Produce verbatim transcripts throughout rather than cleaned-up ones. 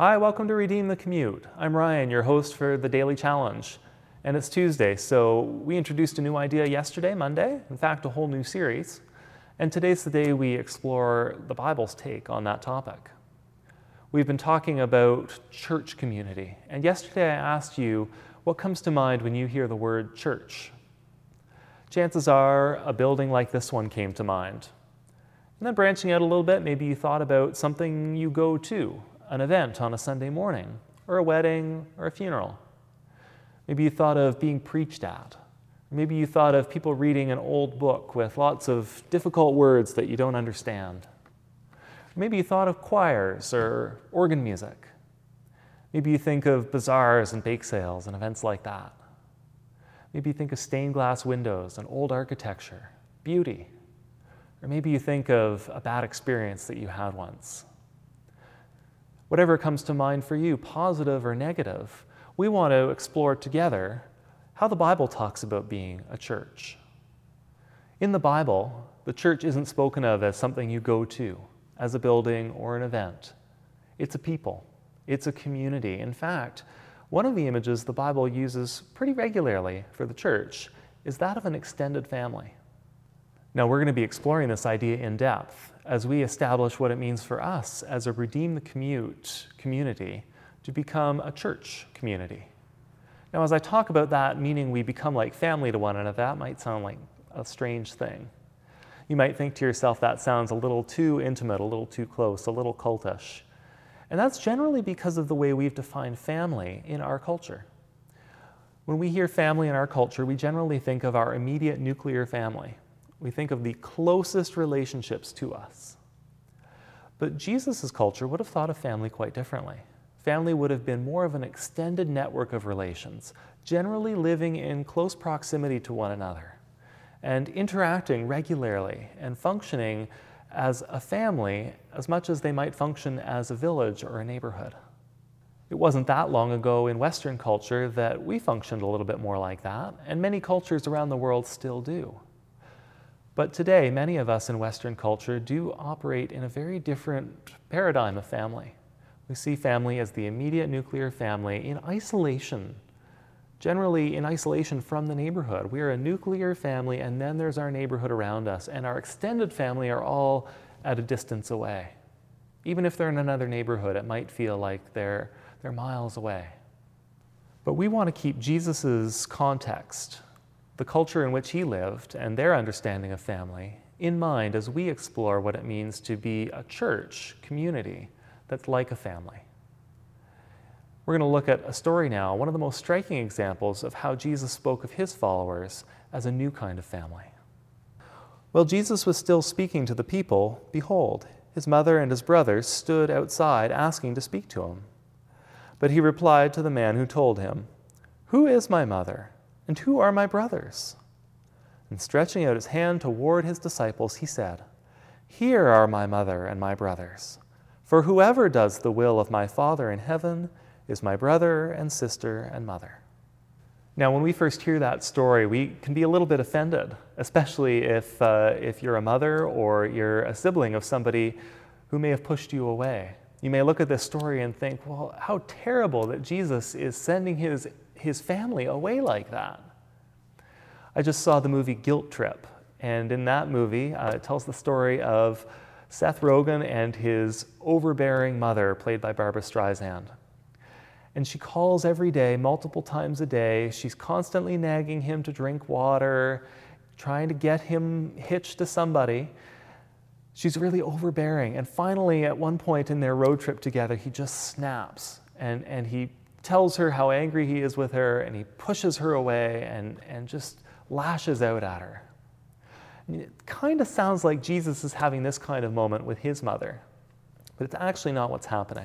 Hi, welcome to Redeem the Commute. I'm Ryan, your host for the Daily Challenge. And it's Tuesday, so we introduced a new idea yesterday, Monday, in fact, a whole new series. And today's the day we explore the Bible's take on that topic. We've been talking about church community, and yesterday I asked you, what comes to mind when you hear the word church? Chances are a building like this one came to mind. And then branching out a little bit, maybe you thought about something you go to, an event on a Sunday morning, or a wedding, or a funeral. Maybe you thought of being preached at. Maybe you thought of people reading an old book with lots of difficult words that you don't understand. Maybe you thought of choirs or organ music. Maybe you think of bazaars and bake sales and events like that. Maybe you think of stained glass windows and old architecture, beauty. Or maybe you think of a bad experience that you had once. Whatever comes to mind for you, positive or negative, we want to explore together how the Bible talks about being a church. In the Bible, the church isn't spoken of as something you go to, as a building or an event. It's a people. It's a community. In fact, one of the images the Bible uses pretty regularly for the church is that of an extended family. Now, we're going to be exploring this idea in depth as we establish what it means for us as a Redeem the Commute community to become a church community. Now, as I talk about that, meaning we become like family to one another, that might sound like a strange thing. You might think to yourself, that sounds a little too intimate, a little too close, a little cultish. And that's generally because of the way we've defined family in our culture. When we hear family in our culture, we generally think of our immediate nuclear family. We think of the closest relationships to us. But Jesus' culture would have thought of family quite differently. Family would have been more of an extended network of relations, generally living in close proximity to one another, and interacting regularly and functioning as a family as much as they might function as a village or a neighborhood. It wasn't that long ago in Western culture that we functioned a little bit more like that, and many cultures around the world still do. But today, many of us in Western culture do operate in a very different paradigm of family. We see family as the immediate nuclear family in isolation, generally in isolation from the neighborhood. We are a nuclear family, and then there's our neighborhood around us, and our extended family are all at a distance away. Even if they're in another neighborhood, it might feel like they're, they're miles away. But we want to keep Jesus's context, the culture in which he lived, and their understanding of family in mind as we explore what it means to be a church community that's like a family. We're going to look at a story now, one of the most striking examples of how Jesus spoke of his followers as a new kind of family. While Jesus was still speaking to the people, behold, his mother and his brothers stood outside asking to speak to him. But he replied to the man who told him, "Who is my mother? And who are my brothers?" And stretching out his hand toward his disciples, he said, "Here are my mother and my brothers. For whoever does the will of my Father in heaven is my brother and sister and mother." Now, when we first hear that story, we can be a little bit offended, especially if, uh, if you're a mother or you're a sibling of somebody who may have pushed you away. You may look at this story and think, well, how terrible that Jesus is sending his his family away like that. I just saw the movie Guilt Trip, and in that movie, uh, it tells the story of Seth Rogen and his overbearing mother, played by Barbra Streisand. And she calls every day, multiple times a day. She's constantly nagging him to drink water, trying to get him hitched to somebody. She's really overbearing. And finally, at one point in their road trip together, he just snaps, and, and he tells her how angry he is with her, and he pushes her away and, and just lashes out at her. I mean, it kind of sounds like Jesus is having this kind of moment with his mother, but it's actually not what's happening.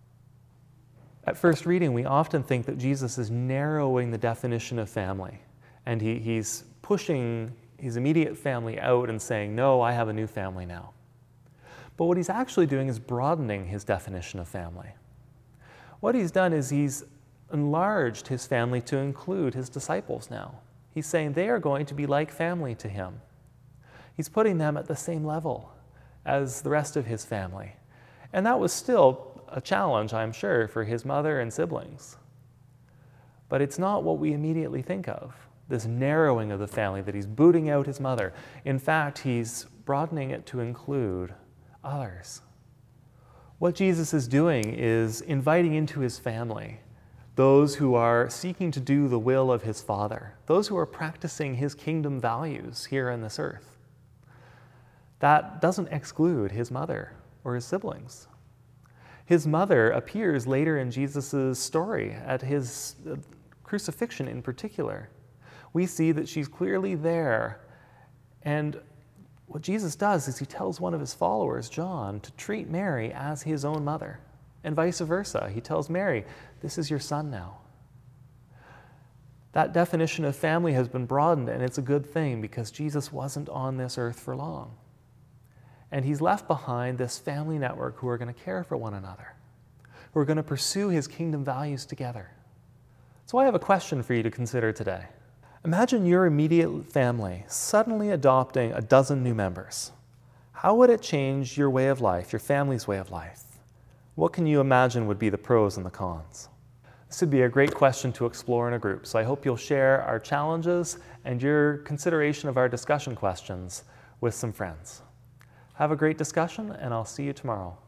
At first reading, we often think that Jesus is narrowing the definition of family, and he, he's pushing his immediate family out and saying, no, I have a new family now. But what he's actually doing is broadening his definition of family. What he's done is he's enlarged his family to include his disciples now. He's saying they are going to be like family to him. He's putting them at the same level as the rest of his family. And that was still a challenge, I'm sure, for his mother and siblings. But it's not what we immediately think of, this narrowing of the family, that he's booting out his mother. In fact, he's broadening it to include others. What Jesus is doing is inviting into his family those who are seeking to do the will of his Father, those who are practicing his kingdom values here on this earth. That doesn't exclude his mother or his siblings. His mother appears later in Jesus' story, at his crucifixion in particular. We see that she's clearly there, and what Jesus does is he tells one of his followers, John, to treat Mary as his own mother, and vice versa. He tells Mary, this is your son now. That definition of family has been broadened, and it's a good thing because Jesus wasn't on this earth for long. And he's left behind this family network who are going to care for one another, who are going to pursue his kingdom values together. So I have a question for you to consider today. Imagine your immediate family suddenly adopting a dozen new members. How would it change your way of life, your family's way of life? What can you imagine would be the pros and the cons? This would be a great question to explore in a group, so I hope you'll share our challenges and your consideration of our discussion questions with some friends. Have a great discussion, and I'll see you tomorrow.